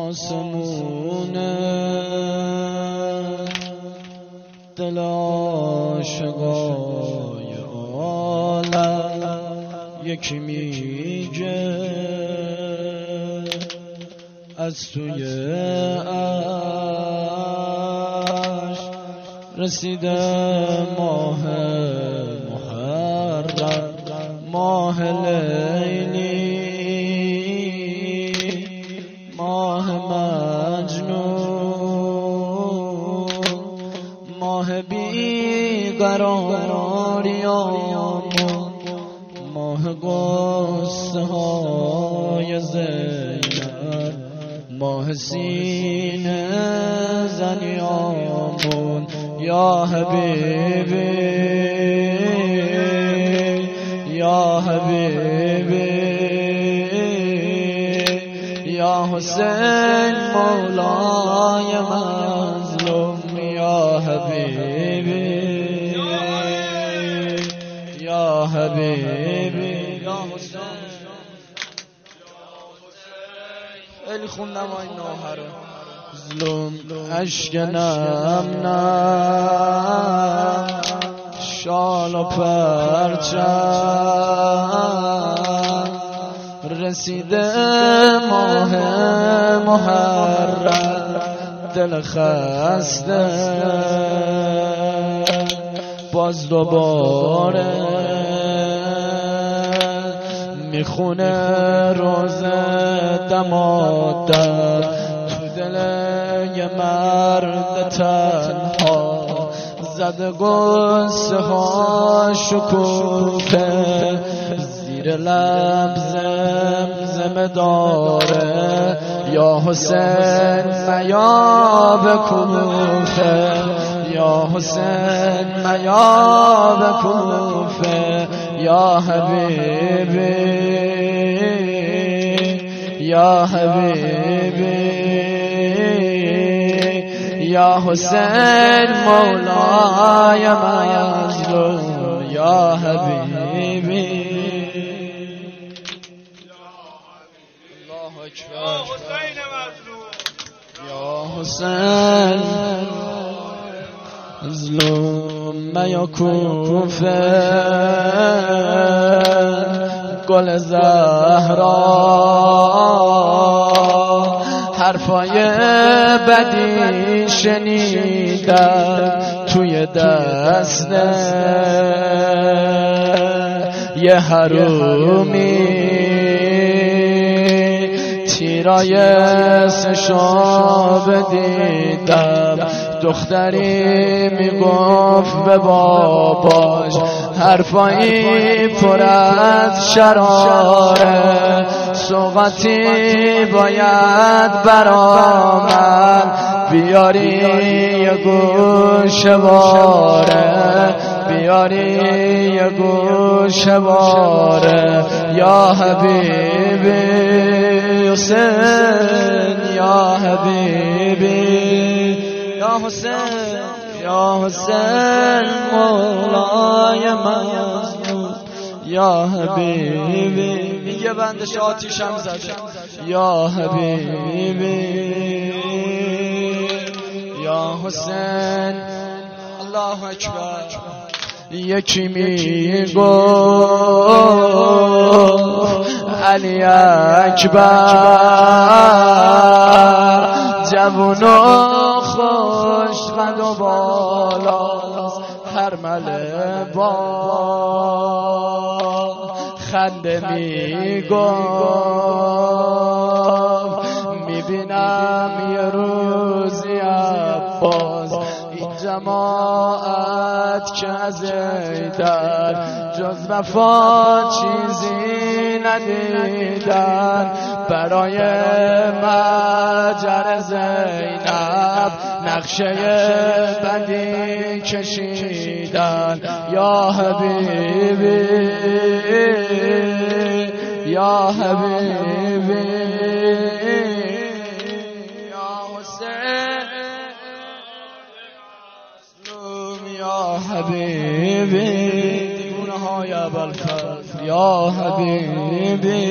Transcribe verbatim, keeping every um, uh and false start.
آسمون دل عاشقای عالم یکی میگه از توی عشق رسیده ماه محرم، ماه لیلی، ماه مجنون، ماه بیقراریامون، ماه قصه های زینب، ماه سینه زنیامون. یا حبیبی یا حبیبی یا حسین مولای مظلوم. یا حبیبی یا حبیبی یا حسین. خیلی خوندم این نوحه رو. ظلم اشک نم نم، شال و پرچم، رسیده ماه محرم، دل خسته باز دوباره میخونه روزه دمادر تو دل یه مرد تنها، زده گسه ها شکوفه، زیر لب زمزمه داره یا حسین میا به کوفه، یا حسین میا به کوفه. یا حبیبی یا حبیبی یا حسین مولای مظلوم. یا حبیبی الله اکبر یا حسین مظلوم. میا کوفه گل زهرا، حرفای بدی شنیدم توی دست یه حرومی، تیرای سشو بدیدم، دختری میگفت به باباش حرفایی پر از شراره، سوغاتی باید برا من بیاری یه گوشه باره، بیاری یه گوشه باره. یا حبیبی حسین یا حبیبی یا حسین یا حسین مولای مظلوم. یا حبیبی میگه بندش آتیشم زده. یا حبیبی یا حسین. الله اکبر. یکی میگو علی اکبر، جوون و خوش قد و بالاست، هرمله با خنده میگفت میبینم یه روزی عباس این جماعت که از ایدن جز وفا چیزی ندیدن، برای مجر زینب نقشه بدی کشیدن. یا حبیبی یا حبیبی یا حسین یا حبیبی، دیوانه های ابوالفضل. یا حبیبی